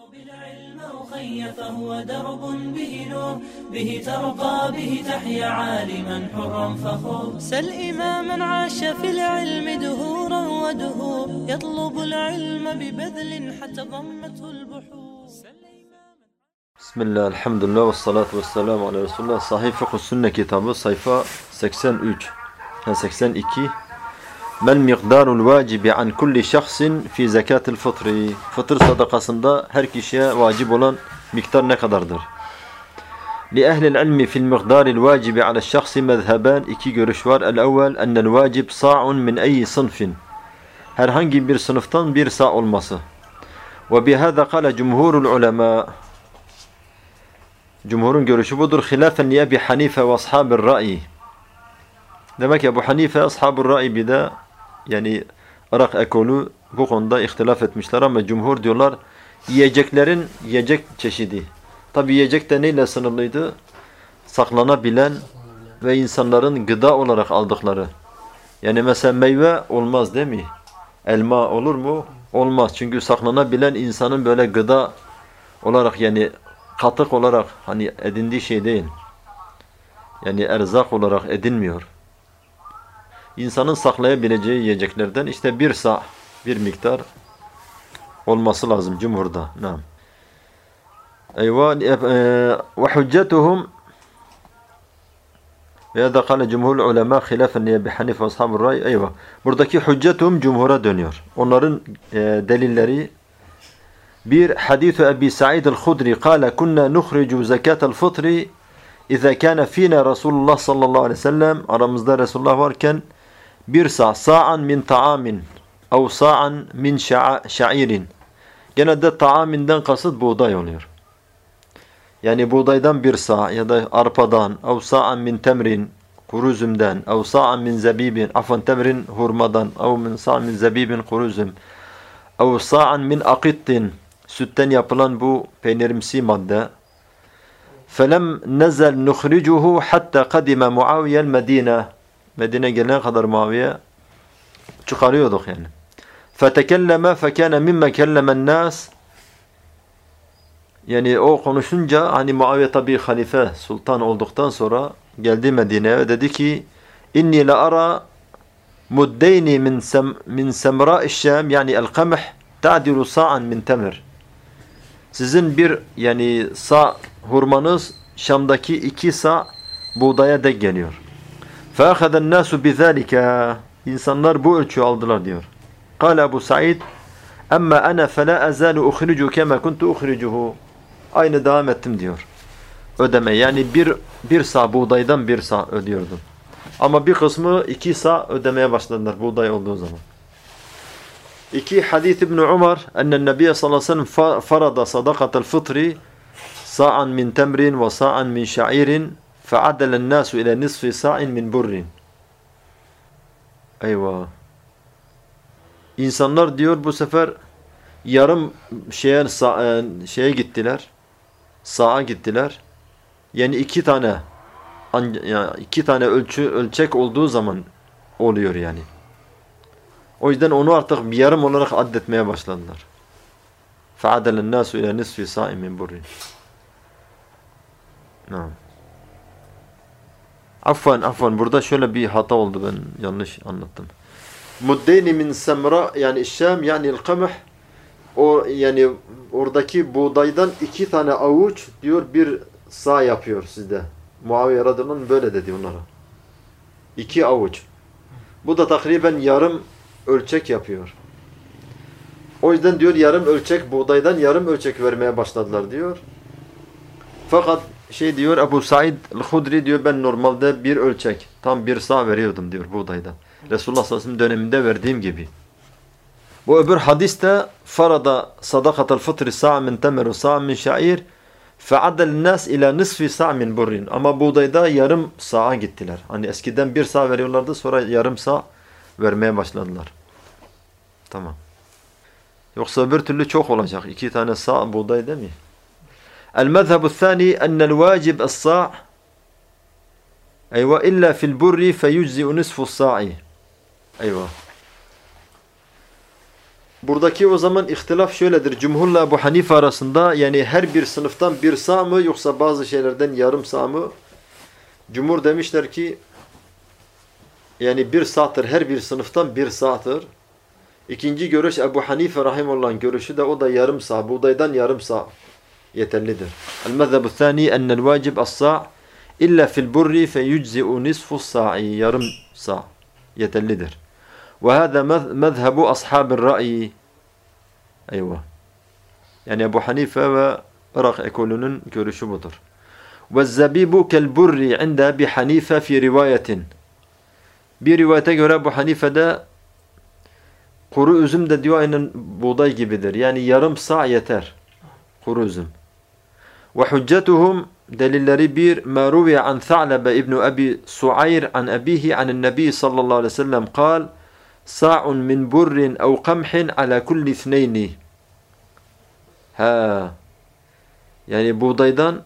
بالعلم أخي فهو درب به نور به ترقى به تحيا عالما حرا فخور سل إماما عاش في العلم دهورا ودهور يطلب العلم ببذل حتى ضمته البحور. بسم الله الحمد لله والصلاة والسلام على رسول الله. Sahih Fıkh Sünne kitabı sayfa 83 82. Mel miqdarul vacibi an kulli şahsin fi zekatil fıtri. Fıtır sadakasında her kişiye vacip olan miktar ne kadardır? Li ehlil ilmi fil miqdaril vacibi ala şahsi mezheben. İki görüş var. El evvel ennel vacib sa'un min eyyi sınfin. Herhangi bir sınıftan bir sa' olması. Ve bihâzâ kâle cumhurul ulema. Cumhurun görüşü budur. Hilafen li Ebi Hanife ve ashabir ra'i. Demek ki Ebu Hanife ashabur ra'i bir de yani Irak ekolü bu konuda ihtilaf etmişler ama cumhur diyorlar yiyeceklerin yiyecek çeşidi. Tabi yiyecek de neyle sınırlıydı? Saklanabilen ve insanların gıda olarak aldıkları. Yani mesela meyve olmaz değil mi? Elma olur mu? Olmaz. Çünkü saklanabilen insanın böyle gıda olarak yani katık olarak hani edindiği şey değil. Yani erzak olarak edinmiyor. İnsanın saklayabileceği yiyeceklerden işte bir sa' bir miktar olması lazım cumhurda. Naam. Eyvah ve hüccetuhum veya da kâle cumhurul ulema hilafen li Ebi Hanife ve ashabur ray. Eyvah. Buradaki hüccetuhum cumhura dönüyor. Onların delilleri bir hadithu Ebi Sa'id el-Khudri kâle kunna nukhricu zekatel fıtri İza kana fina Resulullah sallallahu aleyhi ve sellem aramızda Resulullah varken bir sa'an min ta'amin ev sa'an min şa'irin. Genelde ta'aminden kasıt buğday oluyor. Yani buğdaydan bir sa' ya da arpadan ev sa'an min temrin kuru üzümden ev sa'an min zebibin afan temrin hurmadan ev min sa'an min zebibin kuru üzüm ev sa'an min akittin sütten yapılan bu peynirimsi madde. فَلَمْ نَزَلْ نُخْرِجُهُ حَتَّى قَدِمَ مُعَوِيَ الْمَد۪ينَ Medine gelene kadar Muaviye çıkarıyorduk yani. فَتَكَلَّمَ فَكَانَ مِمَّ كَلَّمَ النَّاسِ Yani o konuşunca hani Muaviye tabi halife sultan olduktan sonra geldi Medine'ye ve dedi ki اِنِّي لَأَرَى مُدَّيْنِ مِنْ سَمْرَاءِ الشَّامِ yani el-kamh تَعْدِلُ سَاعًا مِنْ تَمِرٍ Sizin bir yani sa hurmanız Şam'daki 2 sa buğdaya denk geliyor. فَاَخَذَ النَّاسُ بِذَٰلِكَ İnsanlar bu ölçüyü aldılar diyor. قال Ebu Said اَمَّا أَنَا فَلَا أَزَالُ اُخْرِجُ كَمَا كُنْتُ اُخْرِجُهُ Aynı devam ettim diyor. Ödeme yani bir sa buğdaydan bir sa ödüyordum. Ama bir kısmı 2 sa ödemeye başladılar buğday olduğu zaman. 2 hadis İbn Umar ennen Nebiye sallallahu aleyhi ve sellem farada sadakatel fıtri sa'an min temrin ve sa'an min şa'irin fe'adelen nasu ile nisfi sa'in min burrin. Eyvah. İnsanlar diyor bu sefer yarım şeye gittiler. Sa'a gittiler. Yani 2 tane ölçek olduğu zaman oluyor yani. O yüzden onu artık bir yarım olarak addetmeye başladılar. فَعَدَلَ النَّاسُ اِلَى نِصْفِ سَائِمٍ مِنْ بُرٍ Afwan burada şöyle bir hata oldu, ben yanlış anlattım. Muddeyni min semra yani Şam yani el-kamh o yani oradaki buğdaydan 2 tane avuç diyor bir sağ yapıyor sizde. Muaviye radıyallahu anh böyle dedi onlara. 2 avuç. Bu da takriben yarım ölçek yapıyor. O yüzden diyor yarım ölçek buğdaydan yarım ölçek vermeye başladılar diyor. Fakat diyor Ebu Said el-Hudri diyor ben normalde bir ölçek tam bir sağ veriyordum diyor buğdaydan. Resulullah sallallahu aleyhi ve sellem döneminde verdiğim gibi. Bu öbür hadiste farada sadakatel fıtri sa' min temir ve sa' min şair fe'adel nas ila nisfi sa' min burrin. Ama buğdayda yarım sağa gittiler. Hani eskiden bir sağ veriyorlardı sonra yarım sağ vermeye başladılar. Tamam. Yoksa öbür türlü çok olacak. 2 tane sa' buğday değil mi? El-mezhebu thani ennel vacib es-sa' eyvah illa fil burri feyuczi'u nisfu sa'i. Eyvah. buradaki o zaman ihtilaf şöyledir. Cumhurla Ebu Hanife arasında, yani her bir sınıftan bir sağ mı yoksa bazı şeylerden yarım sağ mı? Cumhur demişler ki yani bir sağ'tır, her bir sınıftan bir sağ'tır. İkinci görüş Ebu Hanife rahimullah'ın görüşü de o da yarım sağ, buğdaydan yarım sağ yeterlidir. El-mezhebu thani ennel vacib as-sa' illa fil burri feyuczi'u nisfu sa'i, yarım sağ yeterlidir. Ve hâzâ mezhebu ashâbir ra'yi. Eyvah. Yani Ebu Hanife ve Irak ekolünün görüşü budur. Ve zabibu kel burri inde Ebi Hanife fi rivayetin. Bir rivayete göre Ebu Hanife'de kuru üzüm de diyor aynen buğday gibidir. Yani yarım sağ yeter. Kuru üzüm. Ve hüccetuhum, delilleri bir, ma ruviye an Tha'lebe ibn Abi Suayr an abihi an nebi sallallahu aleyhi ve sellem kal sa'un min burrin ev kamhin ala kulli ithneyni. Ha. Yani buğdaydan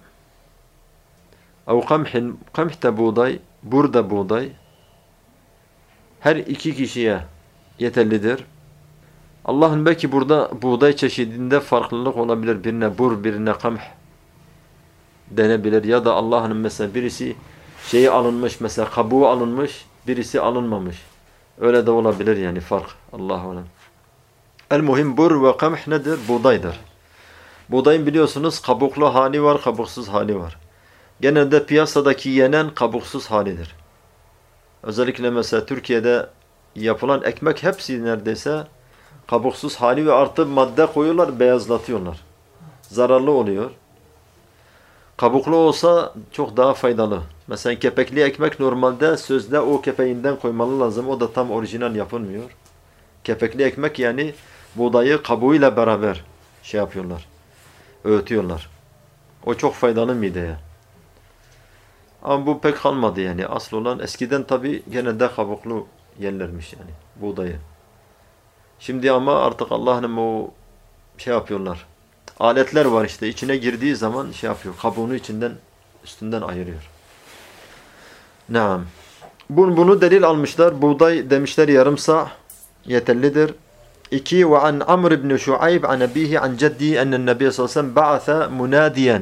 ev kamhin, kamh da buğday, bur da buğday, her iki kişiye yeterlidir. Allah'ın belki burada buğday çeşidinde farklılık olabilir. Birine bur, birine kamh denebilir. Ya da Allah'ın mesela birisi şeyi alınmış, mesela kabuğu alınmış, birisi alınmamış. Öyle de olabilir yani fark. Allahu alem. El-muhim bur ve kamh nedir? Buğdaydır. Buğdayın biliyorsunuz kabuklu hali var, kabuksuz hali var. Genelde piyasadaki yenen kabuksuz halidir. Özellikle mesela Türkiye'de yapılan ekmek hepsi neredeyse kabuksuz hali ve artı madde koyuyorlar, beyazlatıyorlar. Zararlı oluyor. Kabuklu olsa çok daha faydalı. Mesela kepekli ekmek normalde sözde o kepeğinden koymalı lazım. O da tam orijinal yapılmıyor. Kepekli ekmek yani buğdayı kabuğuyla beraber şey yapıyorlar. Öğütüyorlar. O çok faydalı mideye. Ama bu pek kalmadı yani. Asıl olan eskiden tabi genelde kabuklu yerlermiş yani buğdayı. Şimdi ama artık Allah'ın o şey yapıyorlar. Aletler var işte. İçine girdiği zaman şey yapıyor. Kabuğunu üstünden ayırıyor. Naam. Bunu delil almışlar. Buğday demişler yarım sağ yeterlidir. 2 ve an Amr ibn Şuayb an abihi an ceddi ennen nebiy sallallahu aleyhi ve sellem ba'atha munadiyen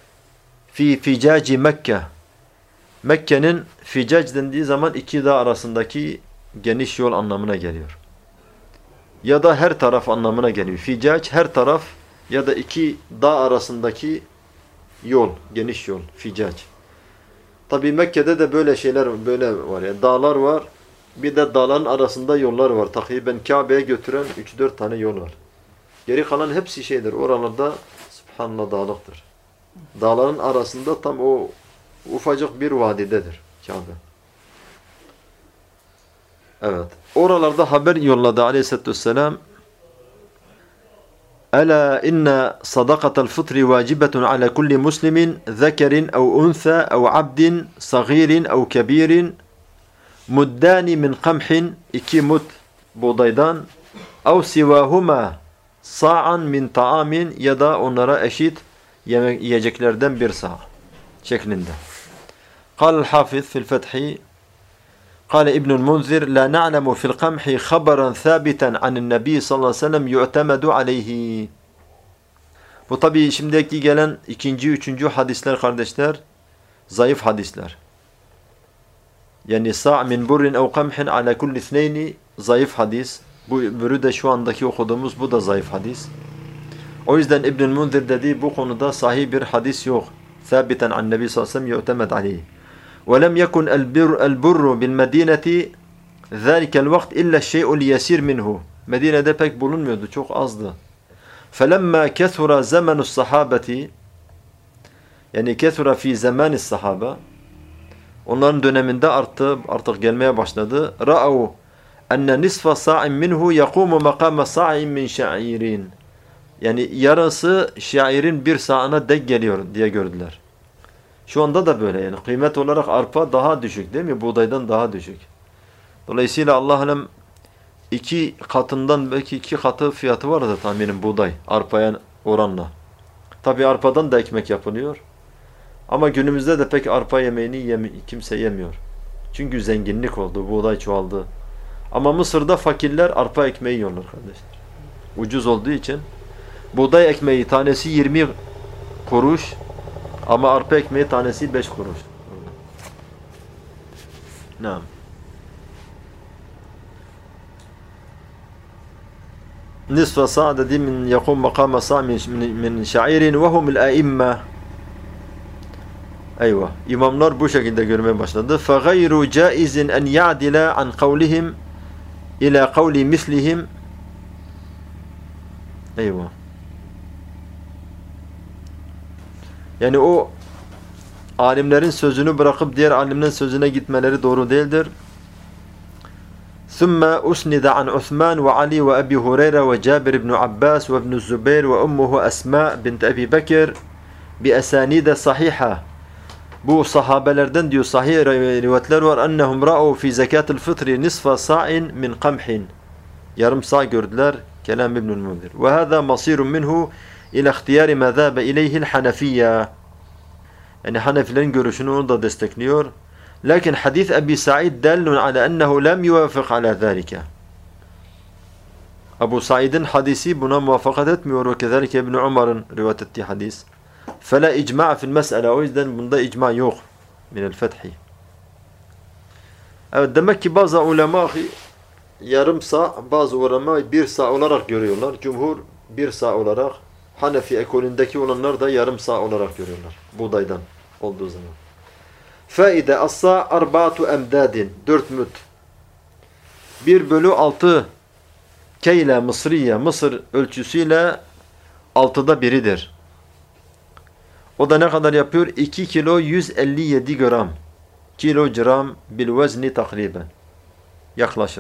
fi ficaci Mekke. Mekke'nin ficac dendiği zaman iki dağ arasındaki geniş yol anlamına geliyor. Ya da her taraf anlamına geliyor. Ficac her taraf ya da iki dağ arasındaki yol, geniş yol, ficac. Tabi Mekke'de de böyle şeyler böyle var yani dağlar var. Bir de dağların arasında yollar var. Takriben Kabe'ye götüren 3-4 tane yol var. Geri kalan hepsi şeydir. Oralarda subhanallah dağlıktır. Dağların arasında tam o ufacık bir vadidedir Kabe. Evet. Oralarda haber yolladı Aleyhisselatü Vesselam. Ela inna sadakatal fıtri vacibetun ala kulli muslimin zekerin ev untha ev abdin sagirin ev kebirin muddani min kamhin, 2 mud buğdaydan ev sivahuma sa'an min ta'amin, ya da onlara eşit yiyeceklerden bir sağ şeklinde. قال الحافظ في الفتح قال ابن المنذر لا نعلم في القمح خبرا ثابتا عن النبي صلى الله عليه وسلم يعتمد عليه. Bu tabi şimdiki gelen 2. 3. hadisler kardeşler zayıf hadisler. Yani sa' min burrin ev kamhin ala kulli ithneyni zayıf hadis. Bu öbürü de şu andaki okuduğumuz bu da zayıf hadis. O yüzden İbn-i Munzir dedi bu konuda sahih bir hadis yok. Thabiten an Nebi sallallahu aleyhi ve sellem yu'temed aleyhi. وَلَمْ يَكُنْ الْبُرُّ بِالْمَد۪ينَةِ ذَٰلِكَ الْوَقْتِ اِلَّا الشَّيْءُ الْيَسِيرُ مِنْهُ. Medine'de pek bulunmuyordu, çok azdı. فَلَمَّا كَثُرَ زَمَنُ الصَّحَابَةِ, yani kethura fi zamanis sahaba, onların döneminde arttı, artık gelmeye başladı. رَأَوْا اَنَّ نِصْفَ سَاعٍ مِنْهُ يَقُومُ مَقَامَ سَاعٍ مِنْ شَعِيرٍ. Yani yarısı şairin bir sağına denk geliyor diye gördüler. Şu anda da böyle yani kıymet olarak arpa daha düşük değil mi? Buğdaydan daha düşük. Dolayısıyla Allah'ın 2 katından belki 2 katı fiyatı var da tahminim buğday arpaya oranla. Tabi arpadan da ekmek yapılıyor. Ama günümüzde de pek arpa yemeğini kimse yemiyor. Çünkü zenginlik oldu, buğday çoğaldı. Ama Mısır'da fakirler arpa ekmeği yiyorlar kardeşler. ucuz olduğu için buğday ekmeği tanesi 20 kuruş ama arpa ekmeği tanesi 5 kuruş. Naam. نصف صاع دي من يقوم مقام صاع من شعير وهم الأئمة. Eyvah. İmamlar bu şekilde görmeye başladı. فَغَيْرُ جَائِزٍ أَنْ يَعْدِلَ عَنْ قَوْلِهِمْ إِلَى قَوْلِ مِثْلِهِمْ. Eyvah. Yani o alimlerin sözünü bırakıp diğer alimlerin sözüne gitmeleri doğru değildir. ثم أسند عن عثمان وعلي وأبي هريرة وجابر بن عباس وابن الزبير وأمه أسماء بنت أبي بكر بأسانيد صحيحة. Bu sahabelerden diyor sahih rivayetler var. Ennehum ra'u fi zekatil fitri nisfa sa'in min qamhin. Yarım sağ gördüler. Kelam İbnü'l Munzir. Ve hâzâ masîrun minhu ila ihtiyari mâ zâbe ileyhil hanefiyye. Yani Hanefilerin görüşünü onu da destekliyor. Lakin hadis Ebi Sa'id dallun ala ennehu lem yuvafık ala zâlike. Ebu Sa'id'in hadisi buna muvaffakat etmiyor. Ve kezalike İbn Umar'ın rivayet ettiği hadis. فَلَا اِجْمَعَ فِي الْمَسْأَلَةِ. O yüzden bunda icma yok. Minel fethi. Evet, demek ki bazı ulema yarım sağ, bazı ulema bir sağ olarak görüyorlar. Cumhur bir sağ olarak, Hanefi ekolündeki olanlar da yarım sağ olarak görüyorlar. Buğdaydan olduğu zaman. Faide as-sâ arba'atu emdâdin. 4 müd. 1/6 keyle Mısriye, Mısır ölçüsüyle 6'da 1'idir. O da ne kadar yapıyor? 2 kilo 157 gram. Kilogram bil vezni takriben. Yaklaşık.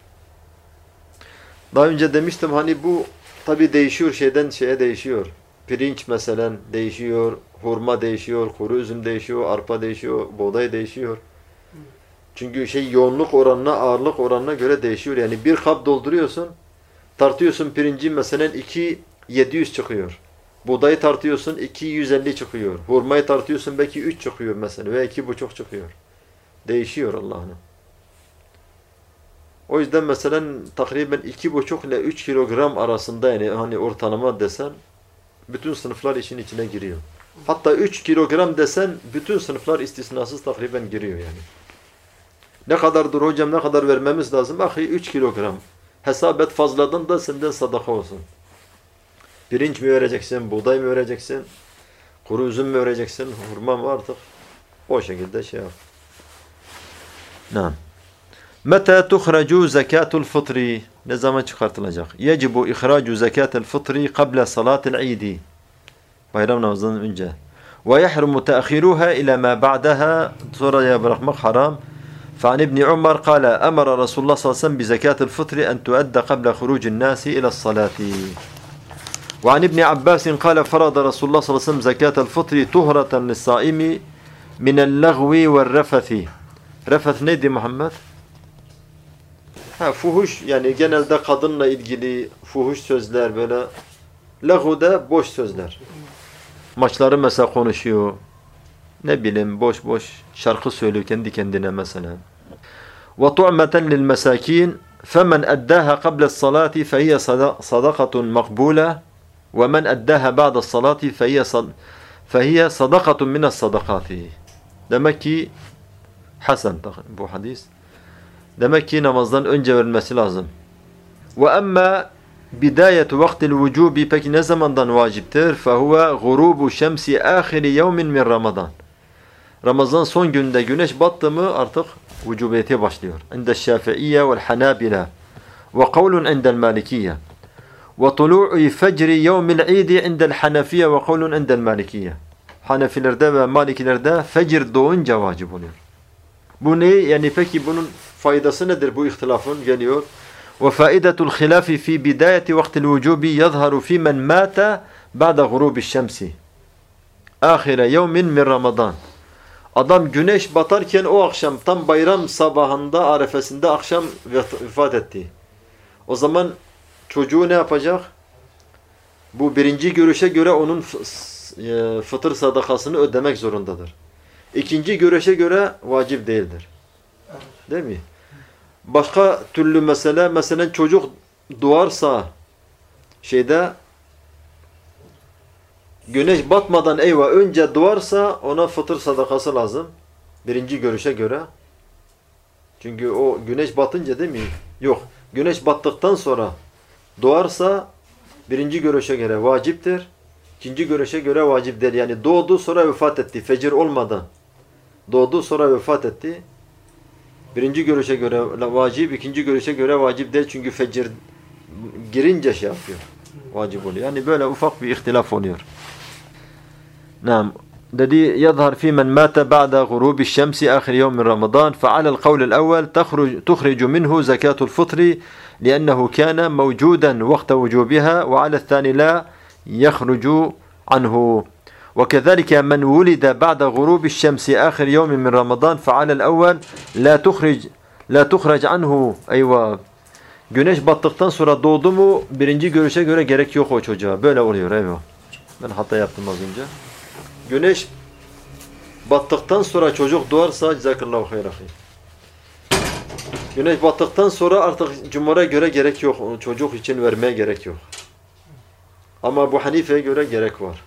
Daha önce demiştim hani bu tabi değişiyor, şeyden şeye değişiyor. Pirinç mesela değişiyor, hurma değişiyor, kuru üzüm değişiyor, arpa değişiyor, buğday değişiyor. Çünkü yoğunluk oranına, ağırlık oranına göre değişiyor. Yani bir kap dolduruyorsun, tartıyorsun pirinci mesela 2.700 çıkıyor. Buğdayı tartıyorsun 2.150 çıkıyor. Hurmayı tartıyorsun belki 3 çıkıyor mesela veya 2.5 çıkıyor. Değişiyor Allah'ın. O yüzden mesela takriben 2.5 ile 3 kilogram arasında, yani hani ortalama desen bütün sınıflar işin içine giriyor. Hatta 3 kilogram desen bütün sınıflar istisnasız takriben giriyor yani. Ne kadardır hocam, ne kadar vermemiz lazım? Ahi 3 kilogram. Hesap et, fazladan da senden sadaka olsun. Pirinç mi vereceksin, buğday mı vereceksin, kuru üzüm mü vereceksin, hurma mı, artık o şekilde şey yap. Naam. Meta tuhracu zekatul fıtri. Ne zaman çıkartılacak? Yecibu ihracu zekatul fıtri qabla salatil idi. Bayram namazından önce. Ve yahrumu te'akhiruha ila ma ba'daha. Sonraya bırakmak haram. فعن ابن عمر قال أمر رسول الله صلى الله عليه وسلم بزكاة الفطر أن تؤدى قبل خروج الناس إلى الصلاة. وعن ابن عباس قال فرض رسول الله صلى الله عليه وسلم زكاة الفطر طهرة للصائم من اللغو والرفث. Refeth neydi Muhammed? Fuhuş, yani genelde kadınla ilgili fuhuş sözler, böyle lağu da boş sözler. Maçları mesela konuşuyor. Ne bileyim boş boş şarkı söylüyor kendi kendine mesela. Ve tu'meten lil mesakin femen eddaha qabla as-salati fehiye sadaqatun makbula ve men eddaha ba'da as-salati fehiye sadaqatun min as-sadaqati. Demek ki hasen bu hadis. Demek ki namazdan önce verilmesi lazım. Ve emma bidayetu vaktil vücubi, peki ne zamandan vaciptir? Fehuve gurubu şemsi ahiri yevmin min Ramazan. Ramazan son günde güneş battı mı artık vücubiyete başlıyor. İnde Şafi'iyye vel Hanabila ve kavlun indel Malikiyye ve tulu'u fecri yevmil idi indel Hanefiye ve kavlun indel Malikiyye. Hanefilerde ve Malikilerde fecir doğunca vacip oluyor. Bu ne? Yani peki bunun faydası nedir bu ihtilafın? Geliyor. وفائدة الخلاف في بداية وقت الوجوب يظهر في من مات بعد غروب الشمس آخر يوم من رمضان. Adam güneş batarken o akşam tam bayram sabahında arefesinde akşam vefat etti. O zaman çocuğu ne yapacak? Bu birinci görüşe göre onun fıtır sadakasını ödemek zorundadır. İkinci görüşe göre vacip değildir. Değil mi? Başka türlü mesela çocuk doğarsa güneş batmadan önce doğarsa ona fıtır sadakası lazım. Birinci görüşe göre. Çünkü o güneş batınca değil mi? Yok. Güneş battıktan sonra doğarsa birinci görüşe göre vaciptir. İkinci görüşe göre vacip değil. Yani doğdu sonra vefat etti. Fecir olmadan. Doğdu sonra vefat etti. Birinci görüşe göre vacip, ikinci görüşe göre vacip değil. Çünkü fecir girince yapıyor. Vacip oluyor. Yani böyle ufak bir ihtilaf oluyor. Naam. Dedi يظهر في من مات بعد غروب الشمس آخر يوم من رمضان فعلى القول الأول تخرج منه زكاة الفطر لأنه كان موجودا وقت وجوبها وعلى الثاني لا يخرج عنه وكذلك من ولد بعد غروب الشمس آخر يوم من رمضان فعلى الأول لا تخرج عنه Güneş battıktan sonra doğdu mu birinci görüşe göre gerek yok o çocuğa. Böyle oluyor eyvah. Ben hata yaptım az önce. Güneş battıktan sonra çocuk doğarsa cezakallahu hayran. Güneş battıktan sonra artık cumhura göre gerek yok. Onu çocuk için vermeye gerek yok. Ama Ebu Hanife'ye göre gerek var.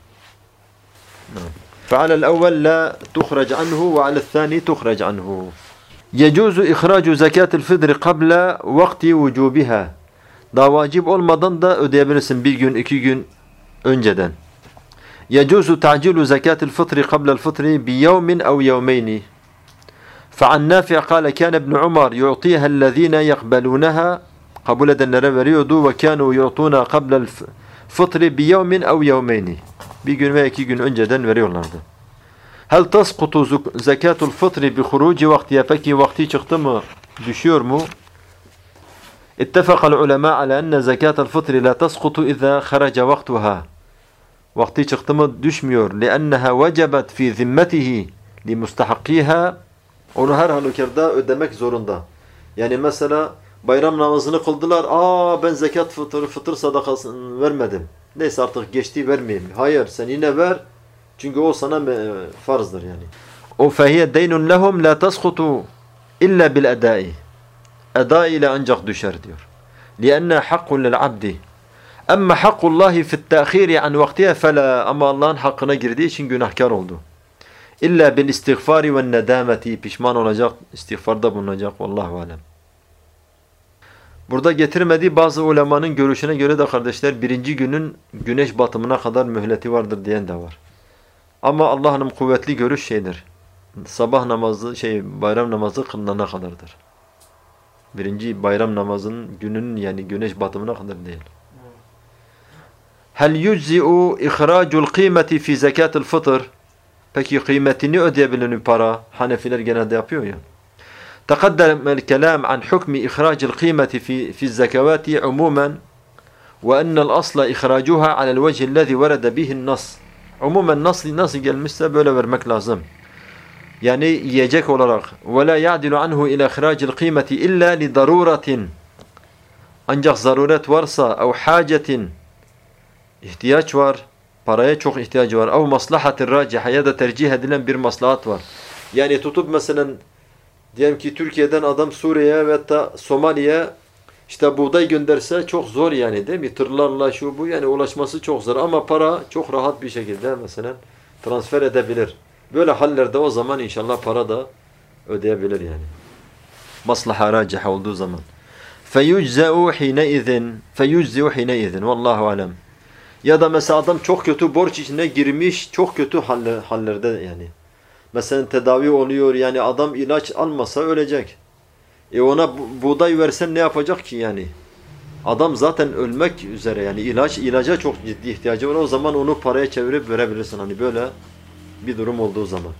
فعلى الأول لا تخرج عنه وعلى الثاني تخرج عنه. يجوز إخراج زكاة الفطر قبل وقت وجوبها. Daha vacip olmadan da ödeyebilirsin bir gün, 2 gün önceden. يجوز تعجيل زكاة الفطر قبل الفطر بيوم أو يومين. فعن نافع قال كان ابن عمر يعطيها الذين يقبلونها kabul edenlere veriyordu ve kânû yu'tûnâ qablel fıtri bi yevmin ev yevmeyni. Bir gün ve 2 gün önceden veriyorlardı. Hel tasqutu zekatul fıtri bi huruci vaktiye. Peki vakti çıktı mı? Düşüyor mu? İttefakal ulema ala enne zekatul fıtri la tasqutu iza kharaca vaktuha. Vakti çıktı mı düşmüyor. لأنها vecebet fi zimmetihi li mustahakkiha. Onu her halükarda ödemek zorunda. Yani mesela bayram namazını kıldılar. Ben zekat fıtır sadakasını vermedim. Neyse artık geçti vermeyeyim. Hayır sen yine ver. Çünkü o sana farzdır yani. O fehiye deynun lehum la tasqutu illa bil edai. Eda ile ancak düşer diyor. لأنها حق للعبد. Ama hakkullahi fi't ta'khiri an vaktiha fela. Ama Allah'ın hakkına girdiği için günahkar oldu. İlla bil istiğfari ve nedameti. Pişman olacak, istiğfarda bulunacak. Vallahu alem. Burada getirmediği bazı ulemanın görüşüne göre de kardeşler birinci günün güneş batımına kadar mühleti vardır diyen de var. Ama Allah'ın kuvvetli görüş şeydir. Sabah namazı, bayram namazı kılınana kadardır. Birinci bayram namazının gününün yani güneş batımına kadar değil. Hel yüczi'u ihracul kıymeti fi zekatul fıtr. Peki kıymetini ödeyebilen bir para. Hanefiler genelde yapıyor ya. تقدم الكلام عن حكم إخراج القيمة في الزكوات عموما وأن الأصل إخراجها على الوجه الذي ورد به النص. عموما nasıl gelmişse böyle vermek lazım. Yani yiyecek olarak. ولا يعدل عنه إلى إخراج القيمة إلا لضرورة. Ancak zaruret varsa أو حاجة ihtiyaç var. Paraya çok ihtiyacı var. أو مصلحة راجحة ya da tercih edilen bir maslahat var. Yani tutup mesela diyelim ki Türkiye'den adam Suriye'ye ve hatta Somali'ye buğday gönderse çok zor yani değil mi? Tırlarla şu bu yani ulaşması çok zor ama para çok rahat bir şekilde mesela transfer edebilir. Böyle hallerde o zaman inşallah para da ödeyebilir yani. Maslaha raciha olduğu zaman. فَيُجْزَعُ حِينَئِذٍ Vallahu alem. Ya da mesela adam çok kötü borç içine girmiş, çok kötü hallerde yani. Mesela tedavi oluyor yani adam ilaç almasa ölecek. Ona buğday versen ne yapacak ki yani? Adam zaten ölmek üzere yani ilaca çok ciddi ihtiyacı var. O zaman onu paraya çevirip verebilirsin hani böyle bir durum olduğu zaman.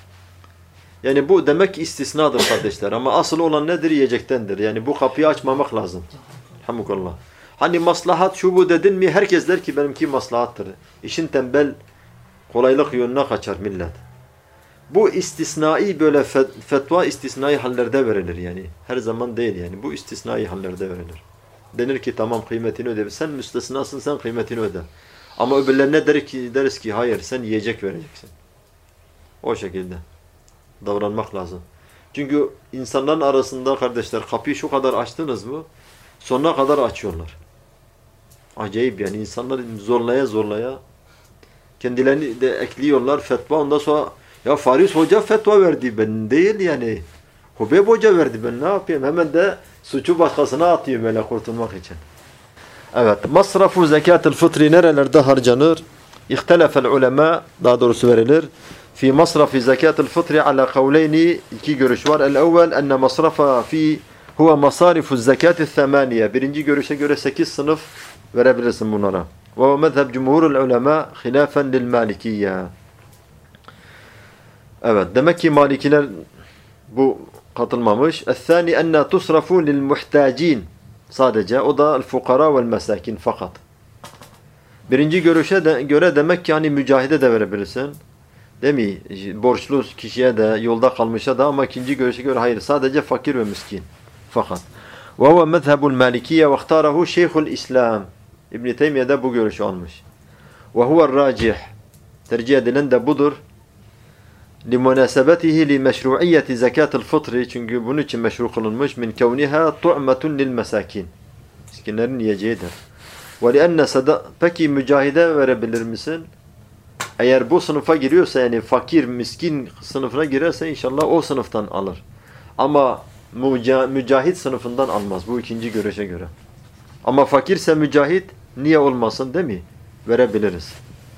Yani bu demek istisnadır kardeşler ama asıl olan nedir? Yiyecektendir. Yani bu kapıyı açmamak lazım. Elhamdülillah. Hani maslahat şu bu dedin mi herkes der ki benimki maslahattır. İşin tembel kolaylık yönüne kaçar millet. Bu istisnai böyle fetva istisnai hallerde verilir yani. Her zaman değil yani. Bu istisnai hallerde verilir. Denir ki tamam kıymetini öde. Sen müstesnasın sen kıymetini öde. Ama öbürlerine deriz ki hayır sen yiyecek vereceksin. O şekilde davranmak lazım. Çünkü insanların arasında kardeşler kapıyı şu kadar açtınız mı sonuna kadar açıyorlar. Acayip yani insanlar zorlaya zorlaya kendilerini de ekliyorlar fetva, ondan sonra ya Faris Hoca fetva verdi, ben değil yani. Hubeyb Hoca verdi, ben ne yapayım? Hemen de suçu başkasına atıyorum öyle kurtulmak için. Evet, masrafu zekat-ı fıtri nerelerde harcanır? İhtelefel ulema, daha doğrusu verilir. Fi masrafi zekat-ı fıtri ala kavleyni, iki görüş var. El-evvel enne masrafa fi huve masarifu zekat-ı thamaniye. Birinci görüşe göre 8 sınıf verebilirsin bunlara. Ve mezheb cumhurul ulema hilafen lil malikiyye. Evet, demek ki Malikiler bu katılmamış. El-thani enne tusrafu lil muhtacin. Sadece o da el-fukara vel-mesakin fakat. Birinci görüşe göre demek ki hani mücahide de verebilirsin. Değil mi? Borçlu kişiye de, yolda kalmışa da, ama ikinci görüşe göre hayır. Sadece fakir ve miskin. Fakat. Ve huve mezhebul malikiye ve ihtarahu şeyhul İslam. İbn-i Teymiye de bu görüşü almış. Ve huve racih. Tercih edilen de budur. لِمُنَاسَبَتِهِ لِمَشْرُعِيَّةِ زَكَاةِ الْفِطْرِ. Çünkü bunun için meşru kılınmış. مِنْ كَوْنِهَا طُعْمَةٌ لِلْمَسَاكِينَ. Miskinlerin yiyeceğidir. وَلِأَنَّ Peki mücahide verebilir misin? Eğer bu sınıfa giriyorsa, yani fakir, miskin sınıfına girerse inşallah o sınıftan alır. Ama mücahit sınıfından almaz. Bu ikinci görüşe göre. Ama fakirse mücahit niye olmasın, değil mi? Verebiliriz.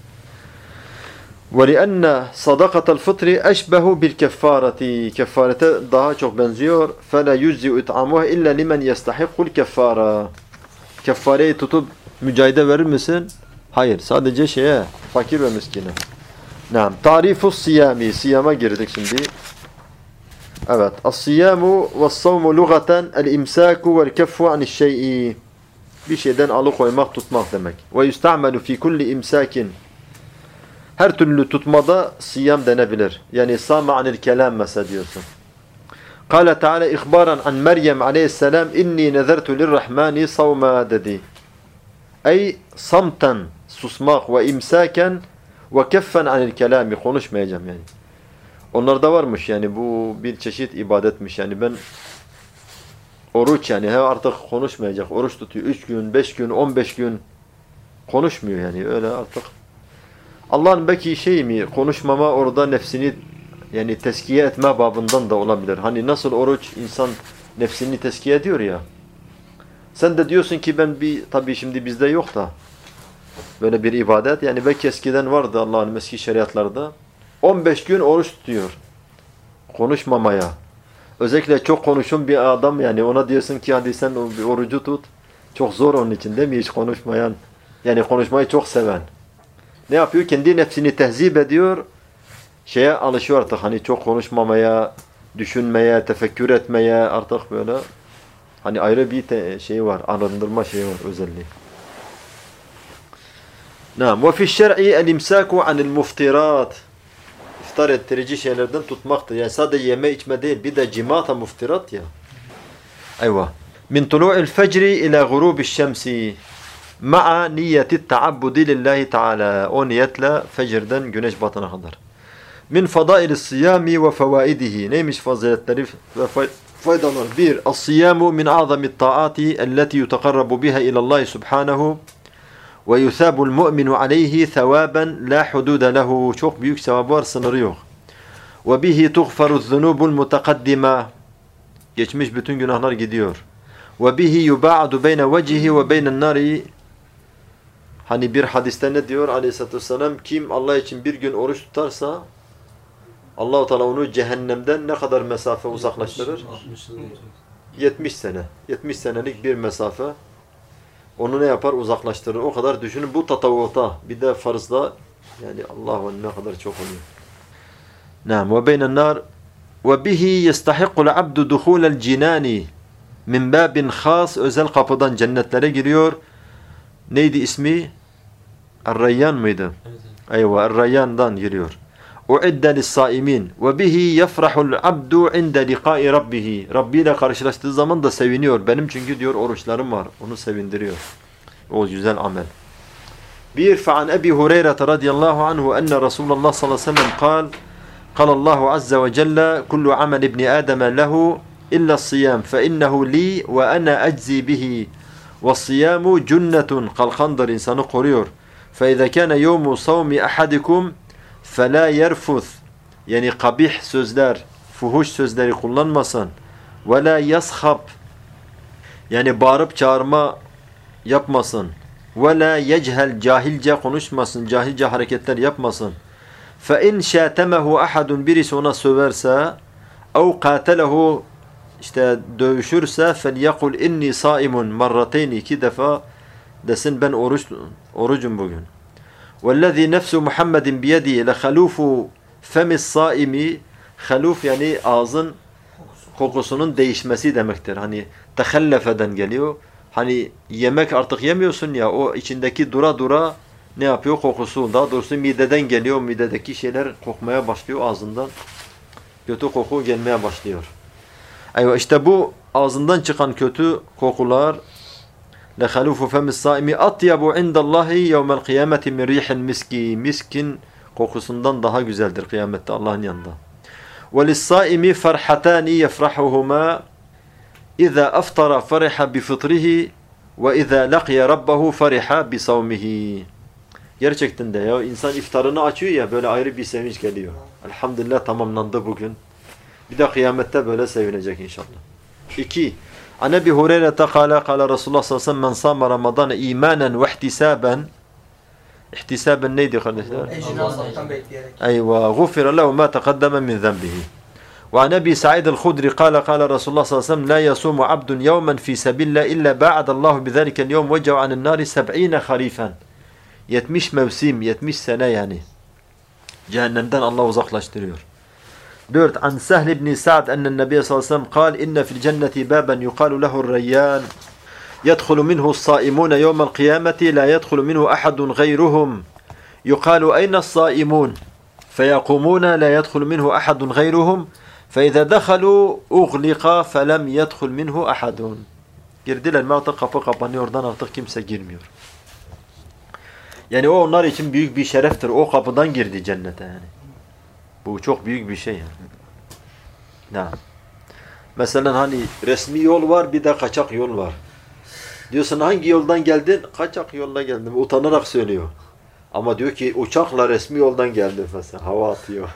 وَلِأَنَّ صَدَقَةَ الْفِطْرِ أَشْبَهُ بِالْكَفَّارَةِ. Kefarete daha çok benziyor. فَلَا يُجْزِئُ اِطْعَامُهَا إِلَّا لِمَنْ يَسْتَحِقُّ الْكَفَّارَةِ. Keffareyi tutup mücahide verir misin? Hayır. Sadece fakir ve miskine. Naam. Tarifus siyami. Siyama girdik şimdi. Evet. As-siyamu ve's-savmu lugaten el-imsaku vel-keffu an'iş-şey'i. Bir şeyden alıkoymak, tutmak demek. Ve yusta'melu fi kulli imsakin. Her türlü tutmada siyam denebilir. Yani sâme anil kelam mesela diyorsun. Kâle Teala ihbaran an Meryem aleyhisselam inni nezertu lirrahmani savma dedi. Ey samten, susmak, ve imsaken ve keffen anil kelami, konuşmayacağım yani. Onlarda varmış yani, bu bir çeşit ibadetmiş yani. Ben oruç yani artık konuşmayacak. Oruç tutuyor 3 gün, 5 gün, 15 gün konuşmuyor yani, öyle artık. Allah'ın belki mi, konuşmama orada nefsini yani teskiye etme babından da olabilir. Hani nasıl oruç insan nefsini teskiye ediyor ya. Sen de diyorsun ki ben tabii şimdi bizde yok da böyle bir ibadet. Yani belki eskiden vardı Allah'ın eski şeriatlarda. 15 gün oruç tutuyor. Konuşmamaya. Özellikle çok konuşun bir adam yani, ona diyorsun ki hadi sen bir orucu tut. Çok zor onun için, değil mi? Hiç konuşmayan. Yani konuşmayı çok seven. Ne yapıyor? Kendi nefsini tehzip ediyor. Alışıyor artık, hani çok konuşmamaya, düşünmeye, tefekkür etmeye, artık böyle hani ayrı bir var, arındırma var, özelliği. Naam. Ve fi şer'i el-imsaku anil muftirat. İftar ettirici şeylerden tutmaktır. Yani sadece yeme içme değil, bir de cimata muftirat ya. Eyvah. Min tulu'il fecri ila gurubiş şemsi. Ma'a niyeti ta'abbudi lillahi ta'ala. O niyetle fecirden güneş batana kadar. Min fadailis siyami ve fevaidihi. Neymiş faziletleri ve faydaları? 1. As-siyamu min a'zamit ta'ati elleti yutekarrabu biha ilallahi subhanahu ve yusabul mu'minu aleyhi sevaben la hududa lehu. Çok büyük sevabı var, sınırı yok. Ve bihi tuğfaruz zunubul mutakaddima. Geçmiş bütün günahlar gidiyor. Ve bihi yuba'adu beyne vecihi ve beynen nari. Hani bir hadiste ne diyor Aleyhisselatü Vesselam? Kim Allah için bir gün oruç tutarsa Allah-u Teala onu cehennemden ne kadar mesafe uzaklaştırır? 70 sene. 70 senelik bir mesafe. Onu ne yapar? Uzaklaştırır. O kadar düşünün, bu tatavvuta. Bir de farzda yani Allah'u ne kadar çok oluyor. Naam. Ve beynen nar ve bihi yestahiqqul abdu duhulel cinani min babin khas. Özel kapıdan cennetlere giriyor. Neydi ismi? Er-Rayyan mıydı? Eyvah, Er-Rayyan'dan giriyor. Uidde lis-saimin ve bihi yefrahul abdu inde liqa'i rabbih. Rabbi ile karşılaştığı zaman da seviniyor. Benim çünkü diyor oruçlarım var. Onu sevindiriyor. O güzel amel. Bir fa'an Ebi Hureyre radıyallahu anhu enne Resulullah sallallahu aleyhi ve sellem قال الله عز وجل كل عمل ابن آدم له إلا الصيام فإنه لي وأنا أجزي به وَالصِّيَامُ جُنَّةٌ kalkandır, insanı koruyor. فَاِذَا كَانَ يَوْمُ صَوْمِ أَحَدِكُمْ فَلَا يَرْفُثْ yani kabih sözler, fuhuş sözleri kullanmasın. وَلَا يَسْخَبْ yani bağırıp çağırma yapmasın. وَلَا يَجْهَلْ cahilce konuşmasın, cahilce hareketler yapmasın. فَاِنْ شَاتَمَهُ أَحَدٌ birisi ona söverse اَوْ قَاتَلَهُ işte dövüşürse فَلْيَقُلْ اِنِّي صَائِمٌ marrateyn 2 defa desin ben orucum bugün. وَالَّذ۪ي نَفْسُ مُحَمَّدٍ بِيَدِهِ لَخَلُوفُ فَمِ الصَّائِمِ haluf yani ağzın kokusunun değişmesi demektir. Hani tehellefeden geliyor. Hani yemek artık yemiyorsun ya, o içindeki dura dura ne yapıyor? Kokusu. Daha doğrusu mideden geliyor. Midedeki şeyler kokmaya başlıyor ağzından. Kötü koku gelmeye başlıyor. İşte bu ağzından çıkan kötü kokular لَخَلُوفُ فَمِ الصَّائِمِ أَطْيَبُ عِنْدَ اللّٰهِ يَوْمَ الْقِيَامَةِ مِنْ رِيحِ الْمِسْكِ miskin kokusundan daha güzeldir kıyamette Allah'ın yanında. وَلِلصَّائِمِ فَرْحَتَانِ يَفْرَحُهُمَا اِذَا أَفْطَرَ فَرِحَ بِفِطْرِهِ وَاِذَا لَقْيَ رَبَّهُ فَرِحَ بِصَوْمِهِ Gerçekten de ya insan iftarını açıyor ya böyle ayrı bir sevinç geliyor. Elhamdülillah tamamlandı bugün. Bir de kıyamette böyle sevinecek inşallah. 2. An Ebi Hureyre'te kâle Resulullah sallallahu aleyhi ve sellem men sâme Ramazan'ı imanen ve ihtisaben. İhtisaben neydi kardeşler? Allah'tan bekleyerek. Eyvah. Gufira lehu ma teqaddeme min zenbihi. Ve an Ebi Sa'id el-Hudri kâle Resulullah sallallahu aleyhi ve sellem la yasumu abdun yevmen fi sebillah illa ba'adallahu bizâlikel yevm vecav anin nâri 70 harifen. 70 mevsim, 70 sene yani. Cehennemden Allah uzaklaştırıyor. 4. An Sehl ibn Sa'd ennen Nebiye sallallahu aleyhi ve sellem kal inne fil cenneti baben yukalu lehu'r reyyan yedhulu minhu s-sâimûne yevmel kıyameti la yedhulu minhu ahadun gayruhum yukalu eyne s-sâimûn feyakumûne la yedhulu minhu ahadun gayruhum فَاِذَا دَخَلُوا اُغْلِقَا فَلَمْ يَدْخُلْ مِنْهُ اَحَدٌ Girdiler mi artık kapı kapanıyor, oradan artık kimse girmiyor. Yani o onlar için büyük bir şereftir. O kapıdan girdi cennete yani. Bu çok büyük bir şey yani. Ya. Mesela hani resmi yol var, bir de kaçak yol var. Diyorsun hangi yoldan geldin? Kaçak yolla geldim. Utanarak söylüyor. Ama diyor ki uçakla resmi yoldan geldim mesela. Hava atıyor.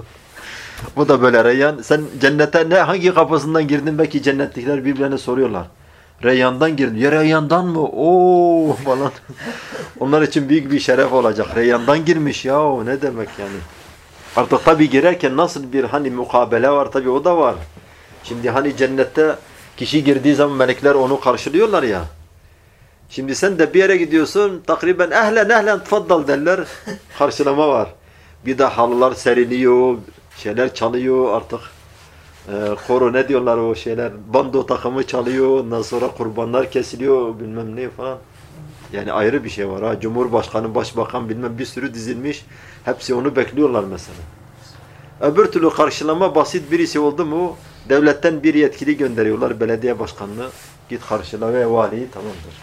Bu da böyle Reyyan. Sen cennete hangi kapısından girdin? Belki cennetlikler birbirlerine soruyorlar. Reyyan'dan girdin. Ya Reyyan'dan mı? Oo falan. Onlar için büyük bir şeref olacak. Reyyan'dan girmiş ya. Ne demek yani? Artık tabii girerken nasıl bir hani mukabele var tabii o da var. Şimdi hani cennette kişi girdiği zaman melekler onu karşılıyorlar ya. Şimdi sen de bir yere gidiyorsun takriben ehlen tfaddal derler. Karşılama var. Bir de halılar seriliyor, şeyler çalıyor artık. Koro ne diyorlar o şeyler, bando takımı çalıyor, ondan sonra kurbanlar kesiliyor bilmem ne falan. Yani ayrı bir şey var ha. Cumhurbaşkanı, başbakan bilmem bir sürü dizilmiş. Hepsi onu bekliyorlar mesela. Öbür türlü karşılama basit birisi oldu mu devletten bir yetkili gönderiyorlar. Belediye başkanlığı git karşıla ve vali tamamdır.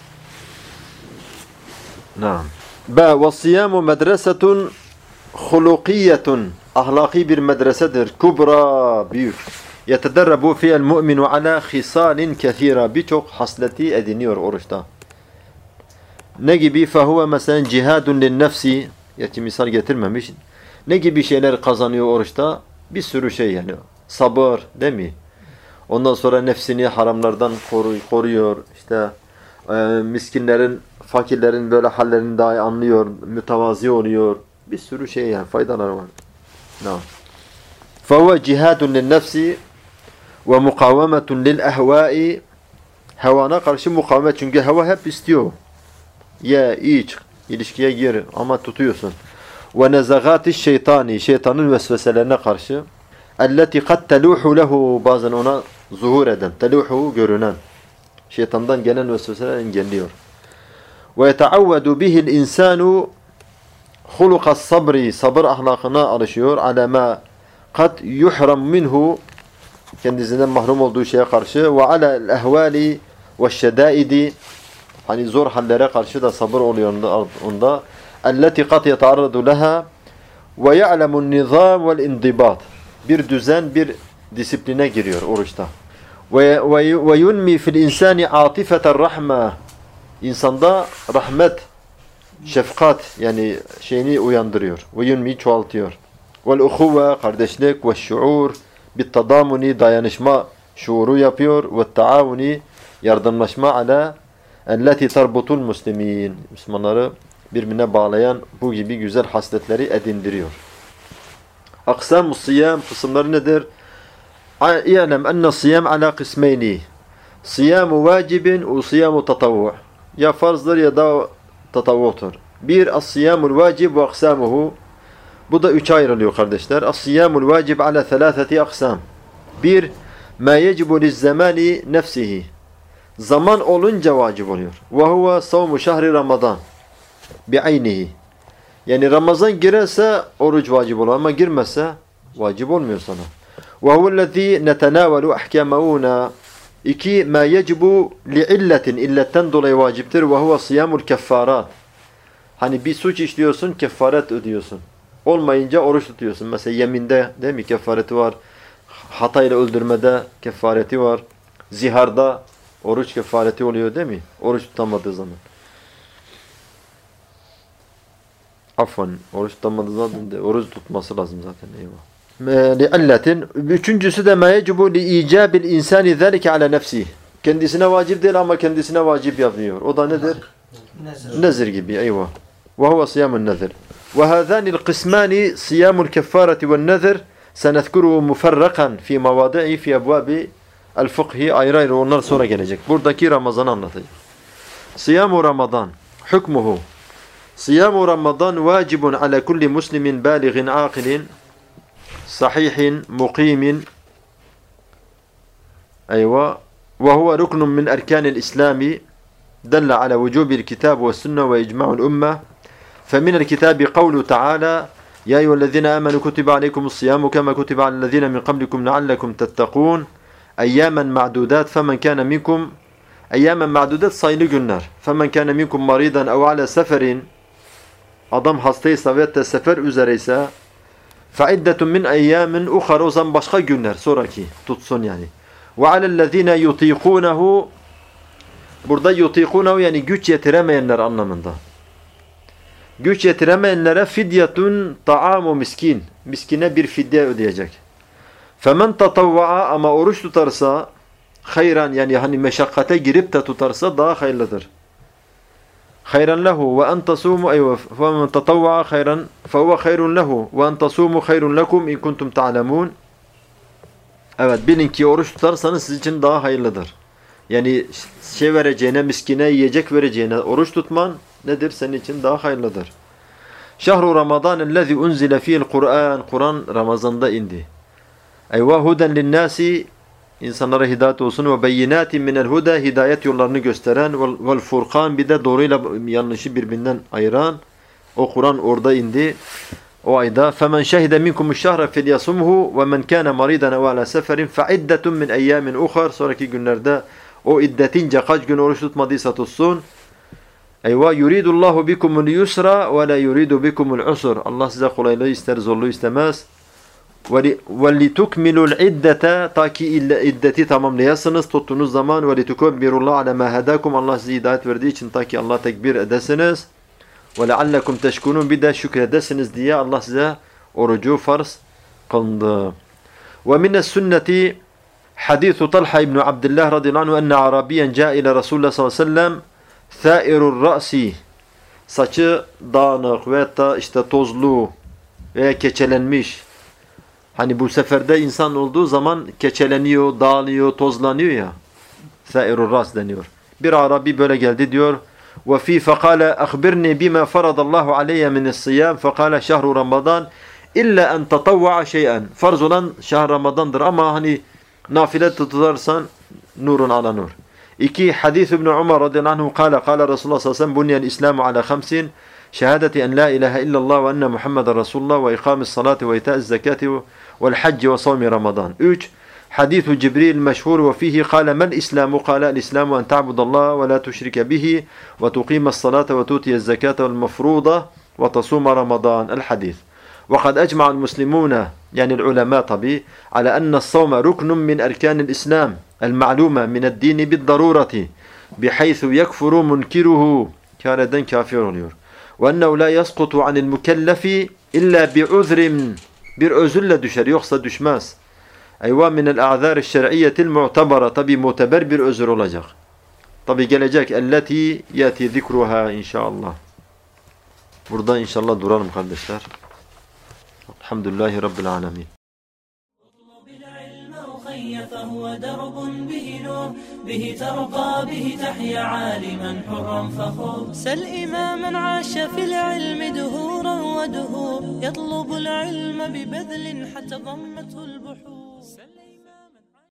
Naam. Ba ve siyamu medresetun hulukiyetun ahlaki bir medresedir. Kubra büyük. Yetederrabu fiyel mu'minu ala khisalin kethira. Birçok hasleti ediniyor oruçta. Ne gibi? Fehuve mesela cihadun lin nefsi. Yeti misal getirmemiş. Ne gibi şeyler kazanıyor oruçta? Bir sürü şey yani. Sabır değil mi? Ondan sonra nefsini haramlardan koruyor. İşte miskinlerin, fakirlerin böyle hallerini daha iyi anlıyor. Mütevazi oluyor. Bir sürü şey yani faydaları var. Tamam. Fehuve cihadun lin nefsi ve mukavemetun lil ehvai. Hevana karşı mukavemet. Çünkü heva hep istiyor. Ye, iç, ilişkiye gir ama tutuyorsun. Ve nezagati şeytani, şeytanın vesveselerine karşı. Elleti kad teluhu lehu, bazen ona zuhur eden, teluhu görünen. Şeytandan gelen vesveseler engelliyor. Ve yeteavvedu bihil insanu hulukas sabri, sabır ahlakına alışıyor. Ala ma kad yuhram minhu, kendisinden mahrum olduğu şeye karşı. Ve ala'l ehvali ve şedaidi, hani zor hallere karşı da sabır oluyor onda. Elleti kat yetaarradu leha ve ya'lemun nizam vel indibat. Bir düzen, bir disipline giriyor oruçta. Ve yunmi fil insani atifeter rahma. insanda rahmet, şefkat yani şeyini uyandırıyor. Ve yunmi çoğaltıyor. Vel uhuve kardeşlik ve şuur bit tadamuni dayanışma şuuru yapıyor ve taavuni yardımlaşma ala elleti tarbutul muslimin Müslümanları birbirine bağlayan bu gibi güzel hasletleri edindiriyor. Aksamus siyam kısımları nedir? İ'lem enne siyam ala kısmeyni. Siyamu vacibin ve siyamu tatavvu. Ya farzdır ya da tatavvutur. Bir, as-siyamul vacib ve aksamuhu. Bu da üç ayrılıyor kardeşler. As-siyamul vacib ala thalathati aksam. Bir, ma yecibu lizzamani nefsihi. Zaman olunca vacip oluyor. Ve huve savmu şahri Ramazan. Bi'aynihi. Yani Ramazan girerse oruç vacip olur ama girmezse vacip olmuyor sana. Ve huvellezî netenâvelu ahkâmevûnâ. İki, ma yecibu li'illetin. İlletten dolayı vaciptir. Ve huve siyamul keffârât. Hani bir suç işliyorsun, kefaret ödüyorsun. Olmayınca oruç tutuyorsun. Mesela yeminde değil mi kefareti var. Hatayla öldürmede kefareti var. Ziharda oruç kefareti oluyor değil mi? Oruç tutamadığı zaman. Afwan, oruç tutamadığı zaman de, oruç tutması lazım zaten. Eyvah. Li'illetin. Üçüncüsü de ma yecibu li'icabil insani zâlike ala nefsihi. Kendisine vacip değil ama kendisine vacip yapıyor. O da nedir? Nezir gibi. Eyvah. Ve huve siyamun nezir. Ve hâzânil kısmâni siyamul keffâreti ve nezir senezkuruhu muferrakan fi mevâdi'i fi ebvâbi el-fıkhi ayrı ayrı onlar sonra gelecek. Buradaki Ramazan'ı anlatacak. Siyamu Ramazan. Hükmuhu. Siyamu Ramazan vacibun ala kulli muslimin bâligin âkilin sahihin muqimin eyvah ve huve ruknun min erkânil İslâmi دل على وجوب الكتاب والسنة وإجماع الأمة فمن الكتاب قوله تعالى يا أيها الذين آمنوا كتب عليكم الصيام كما كتب على الذين من قبلكم لعلكم تتقون أياما معدودات فمن كان منكم أياما معدودات sayılı günler فمن كان منكم مريضا أو على سفر adam hastaysa ve de sefer üzereyse فعدة من أيام أخرى o zaman başka günler sonraki tutsun yani وعلى الذين يطيقونه burada yutikunahu yani güç yetiremeyenler anlamında. Güç yetiremeyenlere fidyetun ta'amu miskin. Miskine bir fidye ödeyecek. Femen tatavva'a ama oruç tutarsa hayran yani hani meşakkate girip de tutarsa daha hayırlıdır. Hayran lehu ve en tasumu eyvah. Femen tatavva'a hayran fehuve hayrun lehu ve en tasumu hayrun lekum in kuntum ta'lemun. Evet bilin ki oruç tutarsanız sizin için daha hayırlıdır. Yani şey vereceğine, miskine yiyecek vereceğine oruç tutman nedir? Senin için daha hayırlıdır. Şahru Ramazan ellezî unzile fî'l Kur'an. Kur'an Ramazan'da indi. Eyvâ huden linnâsi insanlara hidayet olsun ve beyinâtin minel huda hidayet yollarını gösteren vel furkan bir de doğruyla yanlışı birbirinden ayıran. O Kur'an orada indi. O ayda فَمَنْ شَهِدَ مِنْكُمُ الشَّهْرَ فَلْيَصُمْهُ وَمَنْ كَانَ مَرِيدًا اَوْ عَلَى سَفَرٍ فَعِدَّةٌ مِنْ اَيَّامٍ اُخَرٍ sonraki günlerde o iddetince kaç gün oruç tutmadıysa tutsun. Eyvâ yuridullahu bikumul yusra ve la yuridu bikumul usr. Allah size kolaylığı ister, zorluğu istemez. Ve litukmilul iddete ta ki iddeti tamamlayasınız tuttuğunuz zaman ve litukbirullah ala ma hadakum Allah size hidayet verdiği için ta ki Allah tekbir edesiniz. Ve leallekum teşkunun bir de şükredesiniz diye Allah size orucu farz kıldı. Ve mines sünneti hadithu Talha ibn Abdullah radıyallahu anh enne Arabiyen ca ile Resulullah sallallahu aleyhi ve sellem thâirur ra'si saçı dağınık ve da işte tozlu veya keçelenmiş. Hani bu seferde insan olduğu zaman keçeleniyor, dağılıyor, tozlanıyor ya. Thâirur ra's deniyor. Bir Arabi böyle geldi diyor. وفي فقال أخبرني بما فرض الله علي من الصيام فقال شهر رمضان إلا أن تطوع شيئا farz olan şehr Ramazan'dır ama hani nafile tutarsan nurun ala nur. İki hadis İbn Umar radıyallahu anhu قال Resulullah sallallahu aleyhi ve sellem buniyel İslamu ala khamsin şehadeti en la ilahe illallah ve enne Muhammeden Resulullah ve ikamis salati ve itaiz zekati vel hacci ve savmi Ramazan. 3 حديث جبريل مشهور وفيه قال ما الإسلام قال الإسلام أن تعبد الله ولا تشرك به وتقيم الصلاة وتؤتي الزكاة المفروضة وتصوم رمضان الحديث وقد أجمع المسلمون يعني العلماء طبي على أن الصوم ركن من أركان الإسلام المعلومة من الدين بالضرورة بحيث يكفر منكره كان كافر oluyor. وأنه لا يسقط عن المكلف إلا بعذر bir özürle düşer yoksa düşmez. Eyva minel a'zâr şer'iyyetil mu'tabara tabi muteber bir özür olacak. Tabi gelecek elleti yati zikruha inşallah. Burada inşallah duralım kardeşler. Elhamdülillahi Rabbil alemin. فهو درب به نور به ترقى به تحيا عالما حرا فخور سل إماما عاش في العلم دهورا ودهور يطلب العلم ببذل حتى ضمته البحور